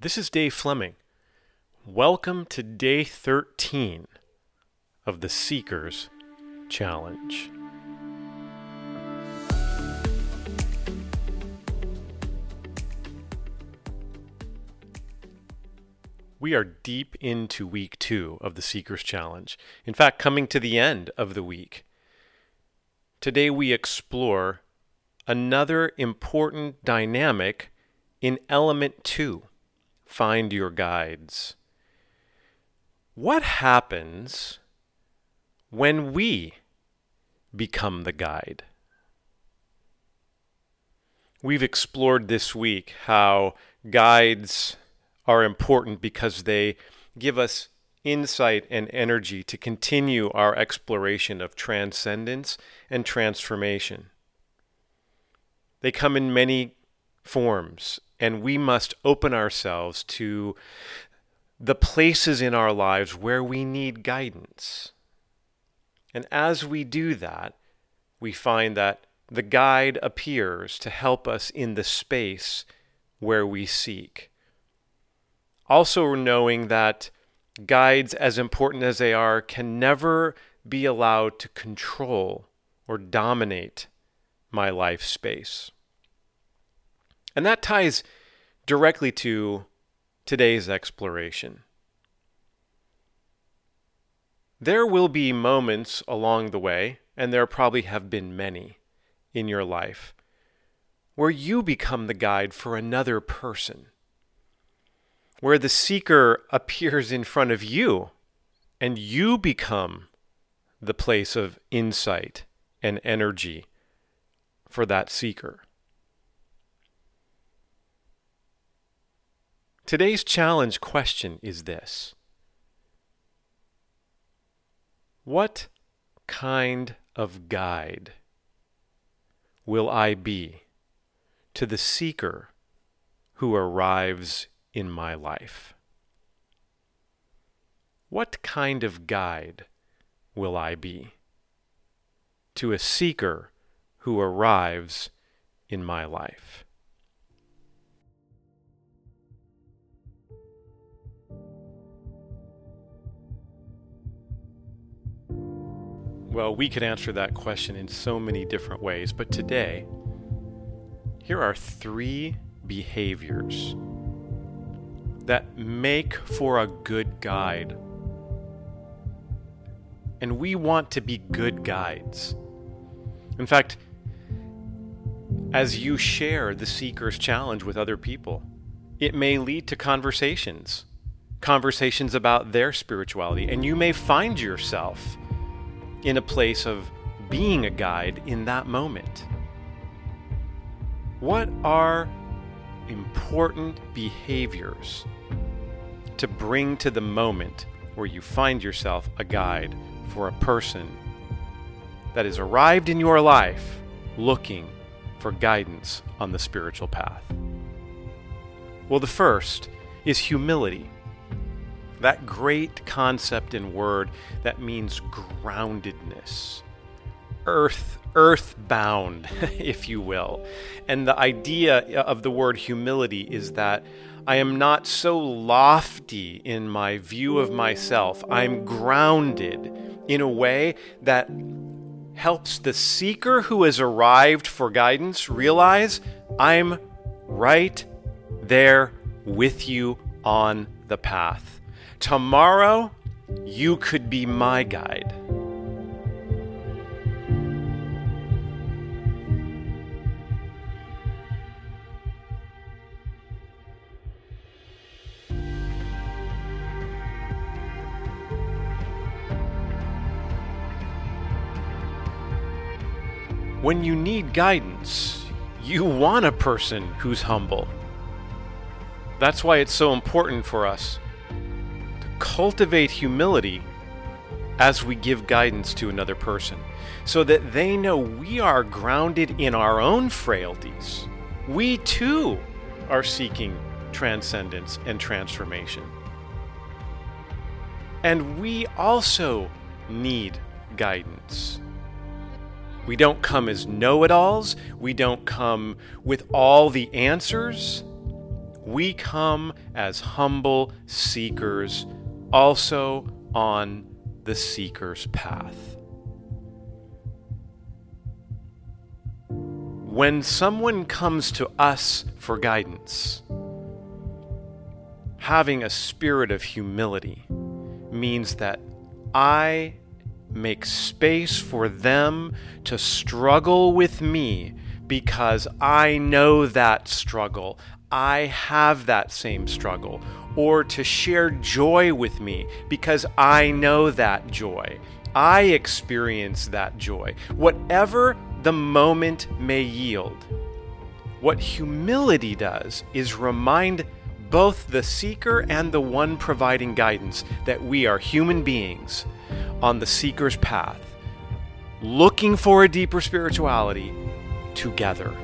This is Dave Fleming. Welcome to day 13 of the Seekers Challenge. We are deep into week 2 of the Seekers Challenge. In fact, coming to the end of the week. Today we explore another important dynamic in element 2. Find your guides. What happens when we become the guide? We've explored this week how guides are important because they give us insight and energy to continue our exploration of transcendence and transformation. They come in many forms, and we must open ourselves to the places in our lives where we need guidance. And as we do that, we find that the guide appears to help us in the space where we seek. Also knowing that guides, as important as they are, can never be allowed to control or dominate my life space. And that ties directly to today's exploration. There will be moments along the way, and there probably have been many in your life, where you become the guide for another person, where the seeker appears in front of you, and you become the place of insight and energy for that seeker. Today's challenge question is this: what kind of guide will I be to the seeker who arrives in my life? What kind of guide will I be to a seeker who arrives in my life? Well, we could answer that question in so many different ways, but today, here are 3 behaviors that make for a good guide. And we want to be good guides. In fact, as you share the Seeker's Challenge with other people, it may lead to conversations about their spirituality, and you may find yourself in a place of being a guide in that moment. What are important behaviors to bring to the moment where you find yourself a guide for a person that has arrived in your life looking for guidance on the spiritual path? Well, the first is humility. That great concept and word that means groundedness, earthbound, if you will. And the idea of the word humility is that I am not so lofty in my view of myself. I'm grounded in a way that helps the seeker who has arrived for guidance realize I'm right there with you on the path. Tomorrow, you could be my guide. When you need guidance, you want a person who's humble. That's why it's so important for us to cultivate humility as we give guidance to another person, so that they know we are grounded in our own frailties. We too are seeking transcendence and transformation. And we also need guidance. We don't come as know-it-alls. We don't come with all the answers. We come as humble seekers, also on the seeker's path. When someone comes to us for guidance, having a spirit of humility means that I make space for them to struggle with me because I know that struggle. I have that same struggle. Or to share joy with me because I know that joy. I experience that joy. Whatever the moment may yield. What humility does is remind both the seeker and the one providing guidance that we are human beings on the seeker's path, looking for a deeper spirituality together.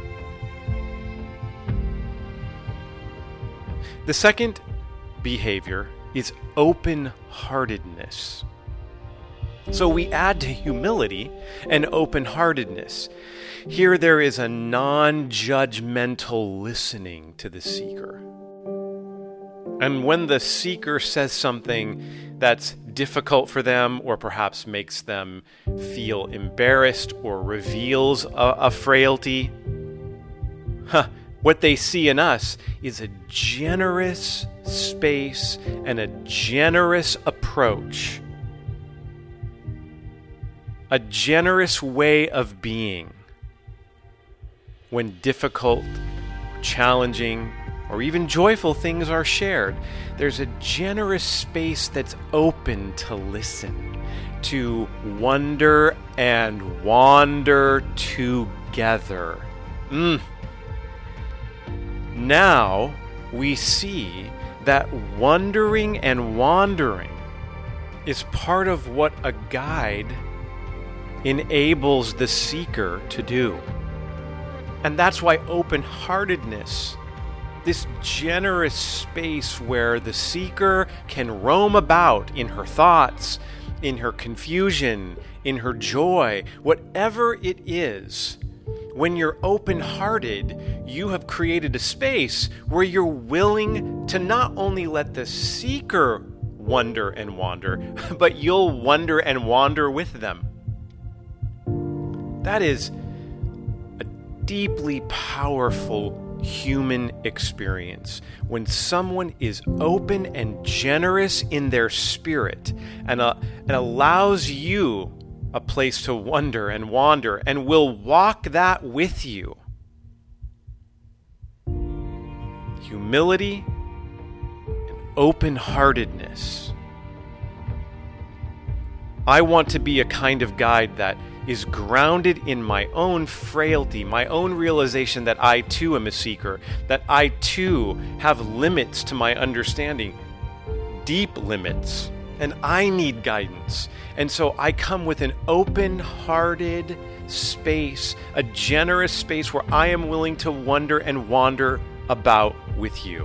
The second behavior is open-heartedness. So we add to humility and open-heartedness. Here there is a non-judgmental listening to the seeker. And when the seeker says something that's difficult for them or perhaps makes them feel embarrassed or reveals a frailty, what they see in us is a generous space and a generous approach. A generous way of being when difficult, challenging, or even joyful things are shared. There's a generous space that's open to listen, to wonder and wander together. Now we see that wondering and wandering is part of what a guide enables the seeker to do. And that's why open-heartedness, this generous space where the seeker can roam about in her thoughts, in her confusion, in her joy, whatever it is, when you're open-hearted, you have created a space where you're willing to not only let the seeker wonder and wander, but you'll wonder and wander with them. That is a deeply powerful human experience when someone is open and generous in their spirit and allows you a place to wonder and wander and will walk that with you. Humility and open-heartedness. I want to be a kind of guide that is grounded in my own frailty, my own realization that I too am a seeker, that I too have limits to my understanding, deep limits, and I need guidance. And so I come with an open-hearted space, a generous space where I am willing to wonder and wander about with you.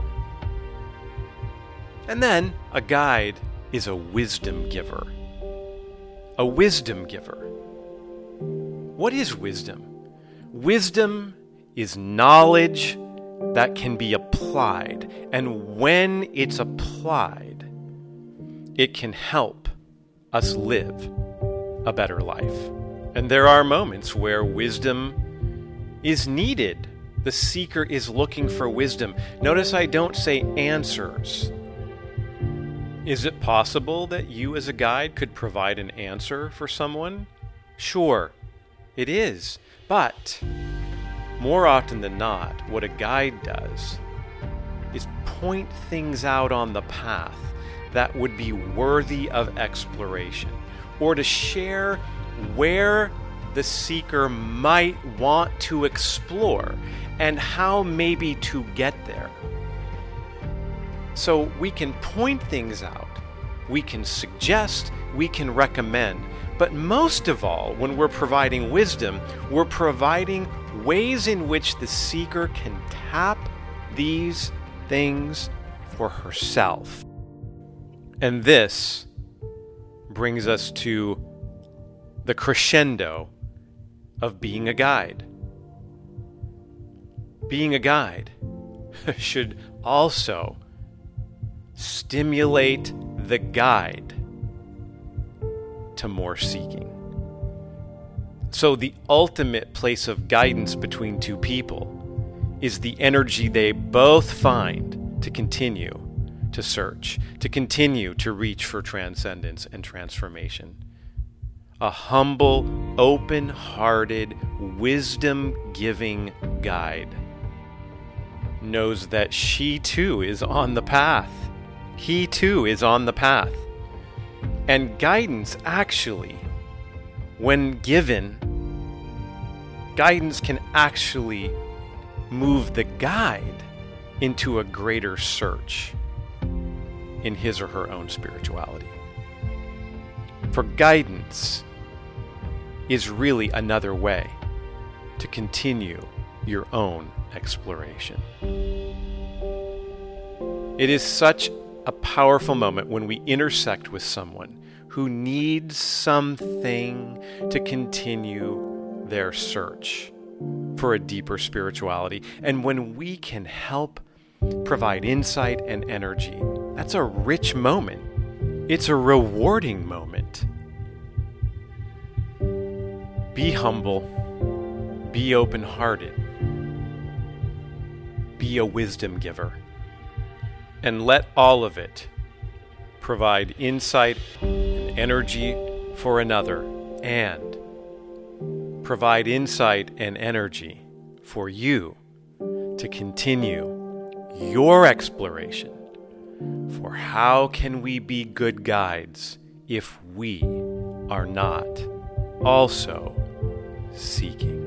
And then a guide is a wisdom giver. A wisdom giver. What is wisdom? Wisdom is knowledge that can be applied. And when it's applied, it can help us live a better life. And there are moments where wisdom is needed. The seeker is looking for wisdom. Notice I don't say answers. Is it possible that you as a guide could provide an answer for someone? Sure, it is. But more often than not, what a guide does is point things out on the path that would be worthy of exploration, or to share where the seeker might want to explore and how maybe to get there. So we can point things out, we can suggest, we can recommend, but most of all, when we're providing wisdom, we're providing ways in which the seeker can tap these things for herself. And this brings us to the crescendo of being a guide. Being a guide should also stimulate the guide to more seeking. So the ultimate place of guidance between two people is the energy they both find to continue to search, to continue to reach for transcendence and transformation. A humble, open-hearted, wisdom-giving guide knows that she too is on the path. He too is on the path. And guidance actually, when given, guidance can actually move the guide into a greater search in his or her own spirituality. For guidance is really another way to continue your own exploration. It is such a powerful moment when we intersect with someone who needs something to continue their search for a deeper spirituality. And when we can help provide insight and energy, that's a rich moment. It's a rewarding moment. Be humble. Be open-hearted. Be a wisdom giver. And let all of it provide insight and energy for another, and provide insight and energy for you to continue your exploration for how can we be good guides if we are not also seeking.